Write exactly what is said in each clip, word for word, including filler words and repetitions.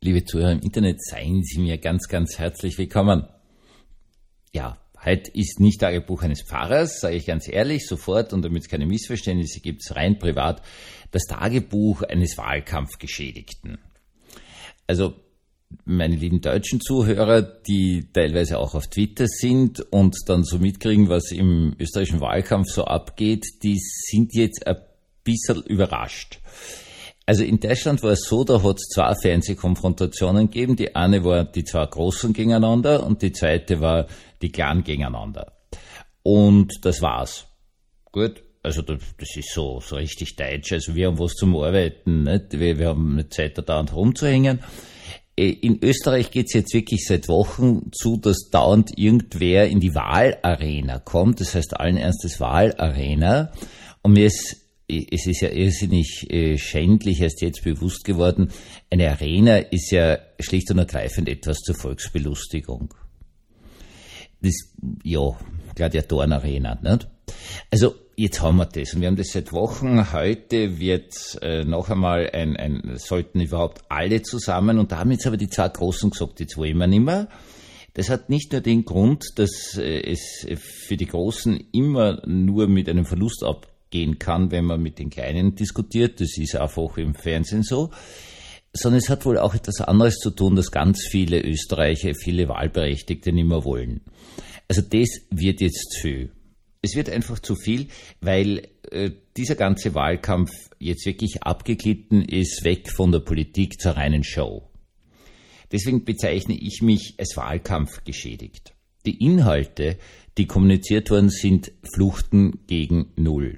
Liebe Zuhörer im Internet, seien Sie mir ganz, ganz herzlich willkommen. Ja, heute ist nicht Tagebuch eines Pfarrers, sage ich ganz ehrlich, sofort, und damit es keine Missverständnisse gibt, rein privat, das Tagebuch eines Wahlkampfgeschädigten. Also, meine lieben deutschen Zuhörer, die teilweise auch auf Twitter sind und dann so mitkriegen, was im österreichischen Wahlkampf so abgeht, die sind jetzt ein bisschen überrascht. Also in Deutschland war es so, da hat es zwei Fernsehkonfrontationen gegeben. Die eine war die zwei Großen gegeneinander und die zweite war die Kleinen gegeneinander. Und das war's. Gut, also das ist so, so richtig deutsch. Also wir haben was zum Arbeiten, nicht? Wir, wir haben eine Zeit, da dauernd rumzuhängen. In Österreich geht's jetzt wirklich seit Wochen zu, dass dauernd irgendwer in die Wahlarena kommt. Das heißt allen Ernstes Wahlarena. Und mir ist Es ist ja irrsinnig äh, schändlich, erst jetzt bewusst geworden, eine Arena ist ja schlicht und ergreifend etwas zur Volksbelustigung. Das, ja, Gladiatorenarena, nicht? Also, jetzt haben wir das und wir haben das seit Wochen. Heute wird äh, noch einmal ein, ein, sollten überhaupt alle zusammen, und da haben jetzt aber die zwei Großen gesagt, jetzt wollen wir nicht mehr. Das hat nicht nur den Grund, dass äh, es für die Großen immer nur mit einem Verlust ab gehen kann, wenn man mit den Kleinen diskutiert, das ist einfach im Fernsehen so, sondern es hat wohl auch etwas anderes zu tun, dass ganz viele Österreicher, viele Wahlberechtigte nicht mehr wollen. Also das wird jetzt zu viel. Es wird einfach zu viel, weil äh, dieser ganze Wahlkampf jetzt wirklich abgeglitten ist, weg von der Politik zur reinen Show. Deswegen bezeichne ich mich als Wahlkampf geschädigt. Die Inhalte, die kommuniziert worden sind, fluchten gegen Null.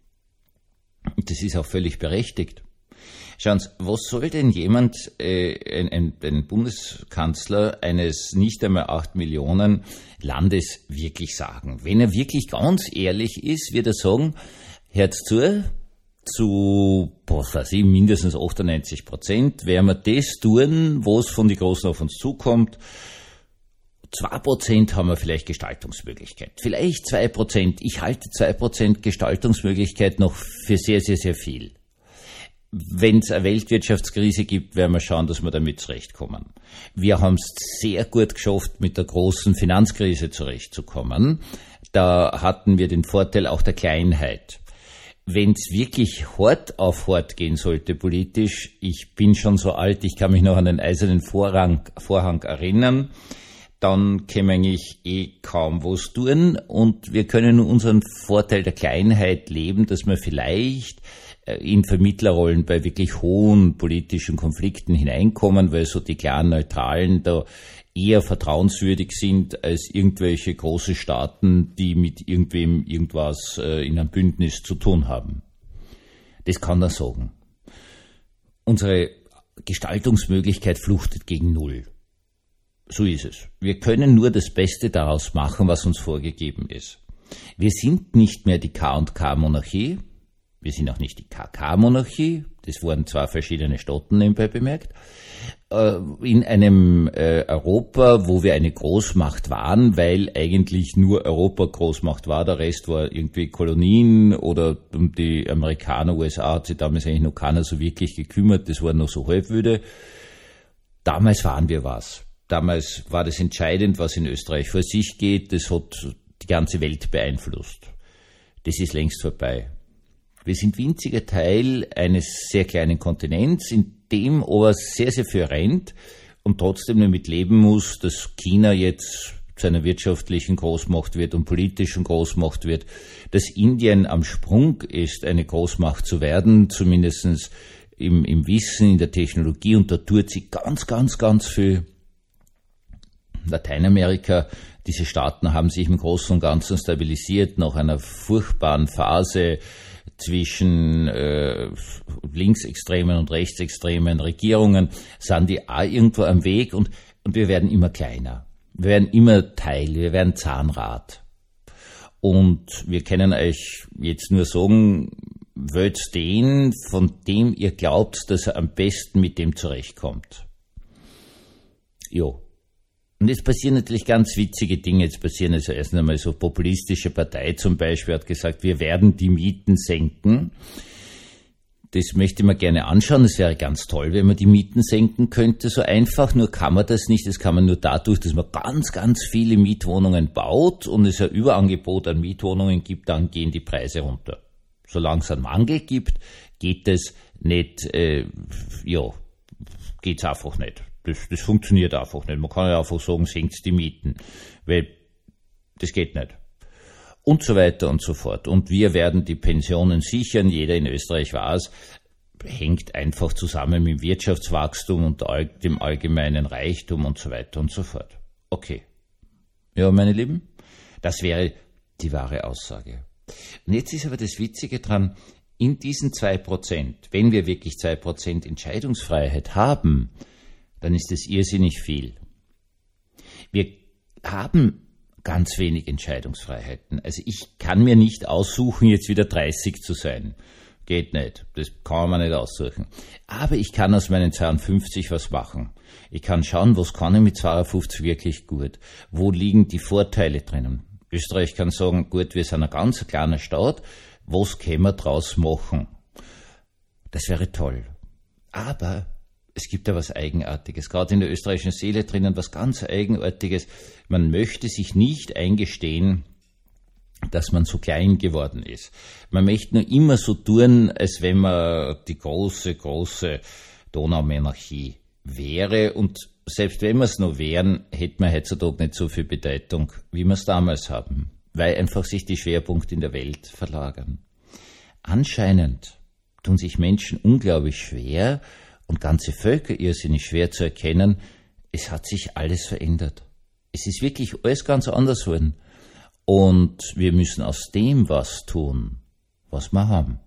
Das ist auch völlig berechtigt. Schauen Sie, was soll denn jemand, äh, ein, ein, ein Bundeskanzler eines nicht einmal acht Millionen Landes wirklich sagen? Wenn er wirklich ganz ehrlich ist, wird er sagen, hört zu, zu was weiß ich, mindestens achtundneunzig Prozent werden wir das tun, was von den Großen auf uns zukommt. zwei Prozent haben wir vielleicht Gestaltungsmöglichkeit. Vielleicht zwei Prozent. Ich halte zwei Prozent Gestaltungsmöglichkeit noch für sehr, sehr, sehr viel. Wenn es eine Weltwirtschaftskrise gibt, werden wir schauen, dass wir damit zurechtkommen. Wir haben es sehr gut geschafft, mit der großen Finanzkrise zurechtzukommen. Da hatten wir den Vorteil auch der Kleinheit. Wenn es wirklich hart auf hart gehen sollte politisch, ich bin schon so alt, ich kann mich noch an den eisernen Vorhang, Vorhang erinnern, dann können wir eigentlich eh kaum was tun und wir können nur unseren Vorteil der Kleinheit leben, dass wir vielleicht in Vermittlerrollen bei wirklich hohen politischen Konflikten hineinkommen, weil so die klaren Neutralen da eher vertrauenswürdig sind als irgendwelche große Staaten, die mit irgendwem irgendwas in einem Bündnis zu tun haben. Das kann er sagen. Unsere Gestaltungsmöglichkeit fluchtet gegen Null. So ist es. Wir können nur das Beste daraus machen, was uns vorgegeben ist. Wir sind nicht mehr die K und K-Monarchie. Wir sind auch nicht die K K-Monarchie. Das wurden zwei verschiedene Staaten nebenbei bemerkt. In einem Europa, wo wir eine Großmacht waren, weil eigentlich nur Europa Großmacht war, der Rest war irgendwie Kolonien oder um die Amerikaner, U S A hat sich damals eigentlich noch keiner so wirklich gekümmert. Das war noch so halbwüde. Damals waren wir was. Damals war das entscheidend, was in Österreich vor sich geht. Das hat die ganze Welt beeinflusst. Das ist längst vorbei. Wir sind winziger Teil eines sehr kleinen Kontinents, in dem aber sehr, sehr viel rennt und trotzdem damit leben muss, dass China jetzt zu einer wirtschaftlichen Großmacht wird und politischen Großmacht wird, dass Indien am Sprung ist, eine Großmacht zu werden, zumindest im, im Wissen, in der Technologie, und da tut sie ganz, ganz, ganz viel. Lateinamerika, diese Staaten haben sich im Großen und Ganzen stabilisiert nach einer furchtbaren Phase zwischen äh, linksextremen und rechtsextremen Regierungen, sind die auch irgendwo am Weg und, und wir werden immer kleiner. Wir werden immer Teil, wir werden Zahnrad. Und wir können euch jetzt nur sagen, wählt den, von dem ihr glaubt, dass er am besten mit dem zurechtkommt. Jo. Und jetzt passieren natürlich ganz witzige Dinge. Jetzt passieren also erst einmal so populistische Partei zum Beispiel hat gesagt, wir werden die Mieten senken. das möchte man gerne anschauen. Es wäre ganz toll, wenn man die Mieten senken könnte, so einfach. Nur kann man das nicht. Das kann man nur dadurch, dass man ganz, ganz viele Mietwohnungen baut und es ein Überangebot an Mietwohnungen gibt, dann gehen die Preise runter. Solange es einen Mangel gibt, geht das nicht, äh, ja, geht's einfach nicht. Das, das funktioniert einfach nicht. Man kann ja einfach sagen, senkt die Mieten, weil das geht nicht. Und so weiter und so fort. Und wir werden die Pensionen sichern. Jeder in Österreich weiß, hängt einfach zusammen mit dem Wirtschaftswachstum und dem allgemeinen Reichtum und so weiter und so fort. Okay. Ja, meine Lieben, das wäre die wahre Aussage. Und jetzt ist aber das Witzige dran, in diesen zwei Prozent, wenn wir wirklich zwei Prozent Entscheidungsfreiheit haben, dann ist das irrsinnig viel. Wir haben ganz wenig Entscheidungsfreiheiten. Also ich kann mir nicht aussuchen, jetzt wieder dreißig zu sein. Geht nicht. Das kann man nicht aussuchen. Aber ich kann aus meinen zweiundfünfzig was machen. Ich kann schauen, was kann ich mit zweiundfünfzig wirklich gut. Wo liegen die Vorteile drinnen? Österreich kann sagen, gut, wir sind ein ganz kleiner Staat. Was können wir draus machen? Das wäre toll. Aber es gibt da was Eigenartiges, gerade in der österreichischen Seele drinnen, was ganz Eigenartiges. Man möchte sich nicht eingestehen, dass man so klein geworden ist. Man möchte nur immer so tun, als wenn man die große, große Donaumonarchie wäre. Und selbst wenn wir es noch wären, hätte man heutzutage nicht so viel Bedeutung, wie wir es damals haben, weil einfach sich die Schwerpunkte in der Welt verlagern. Anscheinend tun sich Menschen unglaublich schwer, und ganze Völker irrsinnig schwer zu erkennen, es hat sich alles verändert. Es ist wirklich alles ganz anders geworden. Und wir müssen aus dem was tun, was wir haben.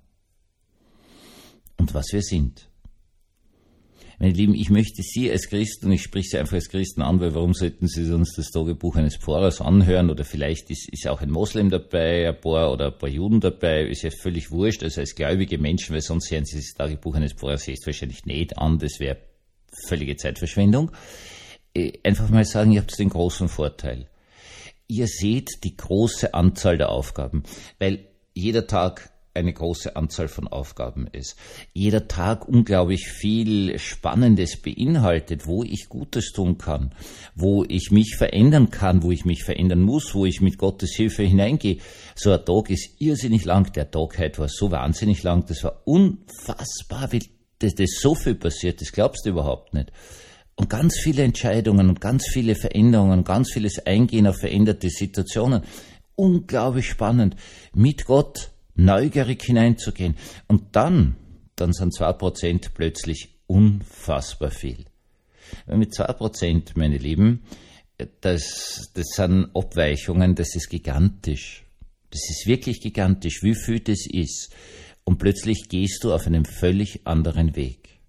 Und was wir sind. Meine Lieben, ich möchte Sie als Christen, und ich spreche Sie einfach als Christen an, weil warum sollten Sie uns das Tagebuch eines Pfarrers anhören, oder vielleicht ist, ist auch ein Moslem dabei, ein paar oder ein paar Juden dabei, ist ja völlig wurscht, also als gläubige Menschen, weil sonst hören Sie das Tagebuch eines Pfarrers höchstwahrscheinlich nicht an, das wäre völlige Zeitverschwendung. Einfach mal sagen, ihr habt den großen Vorteil. Ihr seht die große Anzahl der Aufgaben, weil jeder Tag eine große Anzahl von Aufgaben ist. Jeder Tag unglaublich viel Spannendes beinhaltet, wo ich Gutes tun kann, wo ich mich verändern kann, wo ich mich verändern muss, wo ich mit Gottes Hilfe hineingehe. So ein Tag ist irrsinnig lang. Der Tag heute war so wahnsinnig lang. Das war unfassbar, wie das, das so viel passiert. Das glaubst du überhaupt nicht. Und ganz viele Entscheidungen und ganz viele Veränderungen, ganz vieles Eingehen auf veränderte Situationen. Unglaublich spannend. Mit Gott neugierig hineinzugehen. Und dann, dann sind zwei Prozent plötzlich unfassbar viel. Mit zwei Prozent, meine Lieben, das, das sind Abweichungen, das ist gigantisch. Das ist wirklich gigantisch, wie viel das ist. Und plötzlich gehst du auf einem völlig anderen Weg.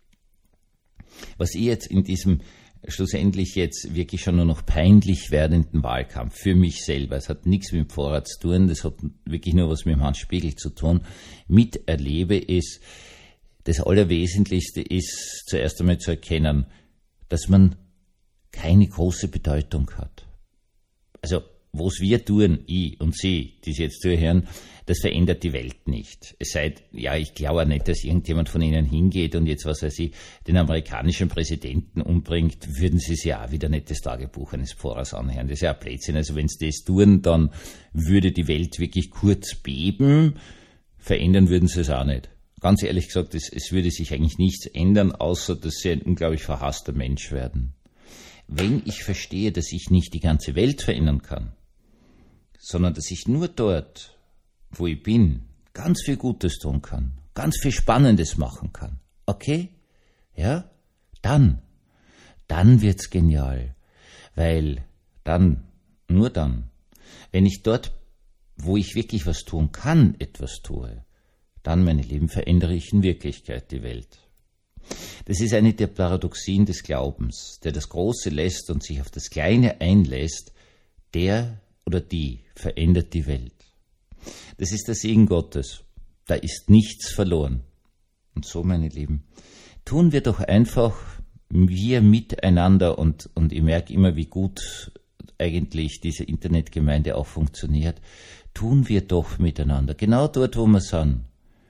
Was ich jetzt in diesem schlussendlich jetzt wirklich schon nur noch peinlich werdenden Wahlkampf für mich selber, es hat nichts mit dem Pfarrer zu tun, das hat wirklich nur was mit dem Hans Spiegel zu tun, miterlebe, ist, das Allerwesentlichste ist, zuerst einmal zu erkennen, dass man keine große Bedeutung hat. Also, was wir tun, ich und Sie, die Sie jetzt zuhören, das verändert die Welt nicht. Es sei, ja, ich glaube nicht, dass irgendjemand von Ihnen hingeht und jetzt, was weiß ich, den amerikanischen Präsidenten umbringt, würden Sie sich ja auch wieder nicht das Tagebuch eines Pfarrers anhören. Das ist ja ein Blödsinn. Also wenn Sie das tun, dann würde die Welt wirklich kurz beben. Verändern würden Sie es auch nicht. Ganz ehrlich gesagt, es, es würde sich eigentlich nichts ändern, außer dass Sie ein unglaublich verhasster Mensch werden. Wenn ich verstehe, dass ich nicht die ganze Welt verändern kann, sondern dass ich nur dort, wo ich bin, ganz viel Gutes tun kann, ganz viel Spannendes machen kann. Okay? Ja? Dann, dann wird's genial. Weil dann, nur dann, wenn ich dort, wo ich wirklich was tun kann, etwas tue, dann, meine Lieben, verändere ich in Wirklichkeit die Welt. Das ist eine der Paradoxien des Glaubens, der das Große lässt und sich auf das Kleine einlässt, der oder die verändert die Welt. Das ist der Segen Gottes. Da ist nichts verloren. Und so, meine Lieben, tun wir doch einfach wir miteinander und, und ich merke immer, wie gut eigentlich diese Internetgemeinde auch funktioniert. Tun wir doch miteinander. Genau dort, wo wir sind.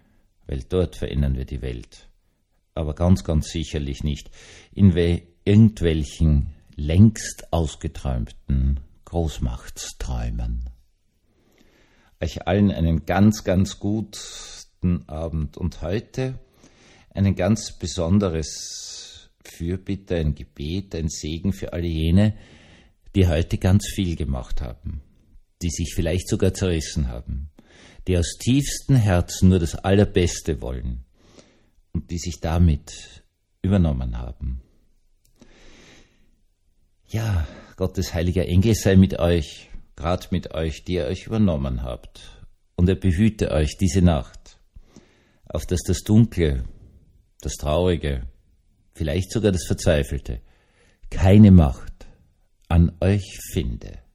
weil dort verändern wir die Welt. Aber ganz, ganz sicherlich nicht in we- irgendwelchen längst ausgeträumten Großmachtsträumen. Euch allen einen ganz, ganz guten Abend und heute ein ganz besonderes Fürbitte, ein Gebet, ein Segen für alle jene, die heute ganz viel gemacht haben, die sich vielleicht sogar zerrissen haben, die aus tiefstem Herzen nur das Allerbeste wollen und die sich damit übernommen haben. Ja, Gottes heiliger Engel sei mit euch, gerade mit euch, die ihr euch übernommen habt, und er behüte euch diese Nacht, auf dass das Dunkle, das Traurige, vielleicht sogar das Verzweifelte, keine Macht an euch finde.